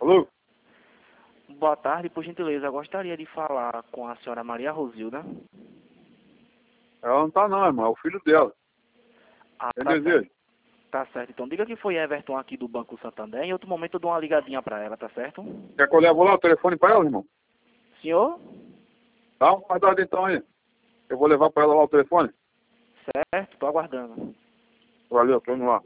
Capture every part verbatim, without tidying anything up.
Alô? Boa tarde, por gentileza, eu gostaria de falar com a senhora Maria Rosilda. Ela não tá não, irmão. É o filho dela. Ah, Tem tá desejo? certo. Tá certo, então diga que foi Everton aqui do Banco Santander. Em outro momento eu dou uma ligadinha pra ela, tá certo? Quer que eu levo lá o telefone pra ela, irmão? Senhor? Dá uma guardada então aí. Eu vou levar pra ela lá o telefone. Certo, tô aguardando. Valeu, tô indo lá.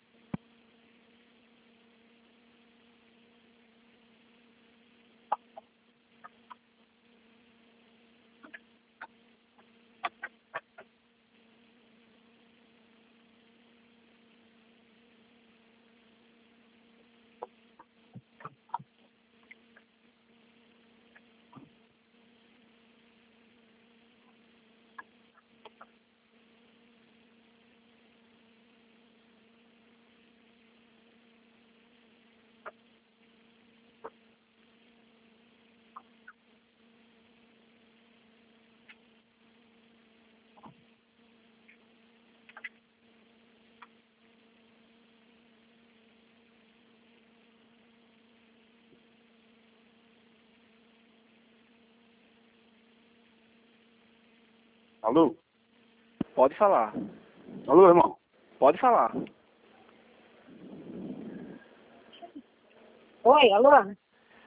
Alô? Pode falar. Alô, irmão? Pode falar. Oi, alô?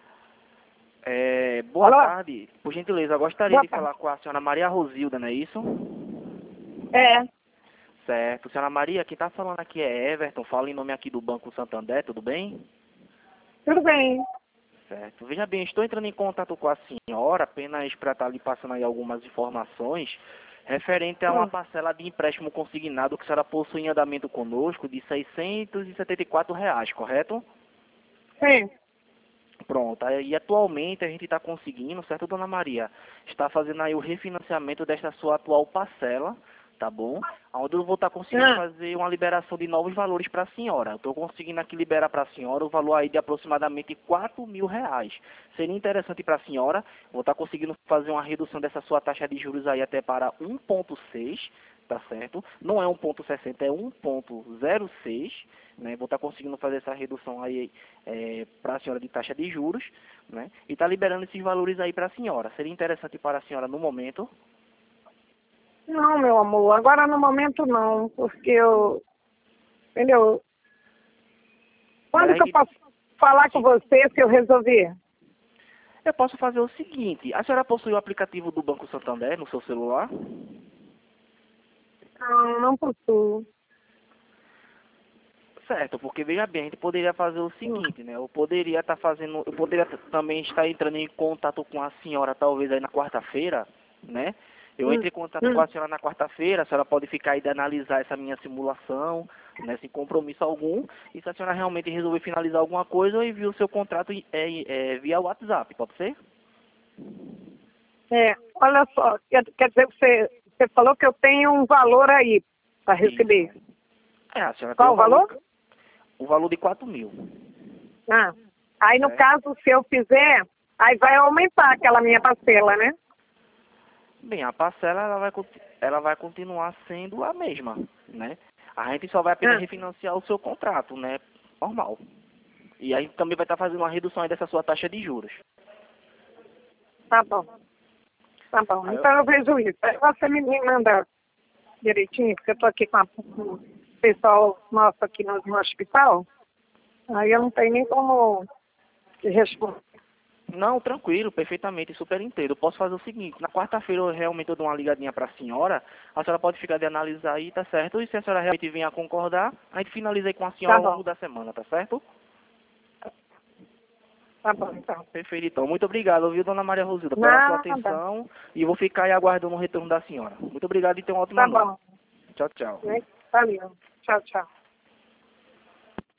É, boa Alô? tarde. Por gentileza, eu gostaria Boa de tarde. falar com a senhora Maria Rosilda, não é isso? É, Certo. Senhora Maria, quem tá falando aqui é Everton, fala em nome aqui do Banco Santander, tudo bem? tudo bem. Certo. Veja bem, estou entrando em contato com a senhora apenas para estar lhe passando aí algumas informações referente a uma Hum. parcela de empréstimo consignado que a senhora possui em andamento conosco de seiscentos e setenta e quatro reais, correto? Sim. Pronto. E atualmente a gente está conseguindo, certo, dona Maria? Está fazendo aí o refinanciamento desta sua atual parcela, tá bom? Onde eu vou estar conseguindo Ah, fazer uma liberação de novos valores para a senhora. Estou conseguindo aqui liberar para a senhora o valor aí de aproximadamente quatro mil reais. Seria interessante para a senhora, vou estar conseguindo fazer uma redução dessa sua taxa de juros aí até para um vírgula seis, tá certo? Não é um vírgula sessenta, é um vírgula zero seis, né? Vou estar conseguindo fazer essa redução aí é, para a senhora de taxa de juros, né? E está liberando esses valores aí para a senhora. Seria interessante para a senhora no momento? não, meu amor, agora no momento não, porque eu, entendeu? Mas Quando a que eu gente, posso falar com você se eu resolver? eu posso fazer o seguinte, a senhora possui o aplicativo do Banco Santander no seu celular? Não, não possuo. Certo, porque veja bem, a gente poderia fazer o Hum. seguinte, né? Eu poderia estar fazendo, eu poderia t- também estar entrando em contato com a senhora talvez aí na quarta-feira, né? Eu Hum. entro em contato com Hum. a senhora na quarta-feira, a senhora pode ficar aí de analisar essa minha simulação, né, sem compromisso algum, e se a senhora realmente resolver finalizar alguma coisa, eu envio o seu contrato é, é, via WhatsApp, pode ser? É, olha só, quer, quer dizer que você, você falou que eu tenho um valor aí para receber. Isso. É, a senhora tem Qual o o valor? valor, o valor de quatro mil. Ah, aí no Certo. caso, se eu fizer, aí vai aumentar aquela minha parcela, né? Bem, a parcela ela vai, conti- ela vai continuar sendo a mesma, né? A gente só vai apenas Ah, refinanciar o seu contrato, né? Normal. E aí também vai estar fazendo uma redução aí dessa sua taxa de juros. tá bom. Tá bom, Aí eu- então eu vejo isso. Aí você me me manda direitinho, porque eu estou aqui com, a, com o pessoal nosso aqui no, no hospital. Aí eu não tenho nem como te responder. Não, tranquilo, perfeitamente, super entendo. Eu posso fazer o seguinte, na quarta-feira eu realmente eu dou uma ligadinha para a senhora, a senhora pode ficar de analisar aí, tá certo? E se a senhora realmente vir a concordar, a gente finaliza aí com a senhora Tá ao longo bom, da semana, tá certo? tá bom, então. Perfeito, então. Muito obrigado, viu, dona Maria Rosilda, pela sua Nada, atenção e vou ficar aí aguardando o retorno da senhora. Muito obrigado e tenha uma ótima tá noite. bom. Tchau, tchau. Valeu. Tchau, tchau.